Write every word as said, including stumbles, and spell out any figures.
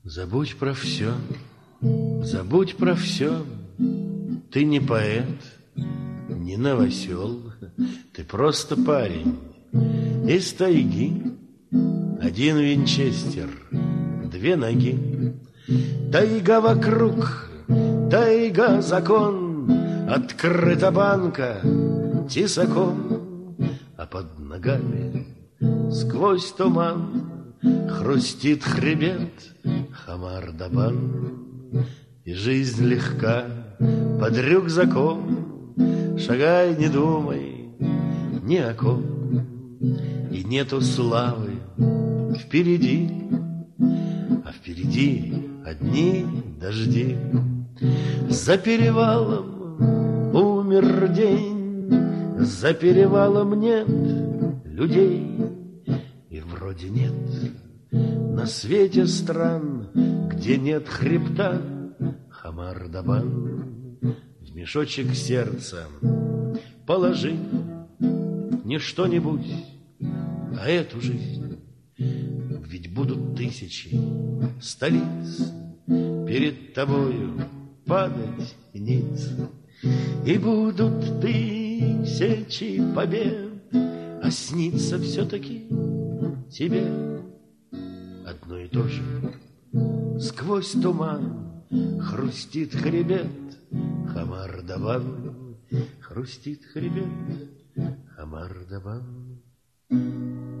Забудь про все, забудь про все. Ты не поэт, не новосел, ты просто парень из тайги. Один винчестер, две ноги. Тайга вокруг, тайга закон. Открыта банка тесаком, а под ногами сквозь туман хрустит хребет Хамар-Дабан. И жизнь легка под рюкзаком. Шагай, не думай ни о ком. И нету славы впереди, а впереди одни дожди. За перевалом умер день, за перевалом нет людей. И вроде нет на свете стран, где нет хребта Хамар-Дабан. В мешочек сердца положи не что-нибудь, а эту жизнь. Ведь будут тысячи столиц перед тобою падать ниц. И будут тысячи побед, а снится все-таки тебе одно и то же. Сквозь туман хрустит хребет Хамар-Дабан. Хрустит хребет Хамар-Дабан.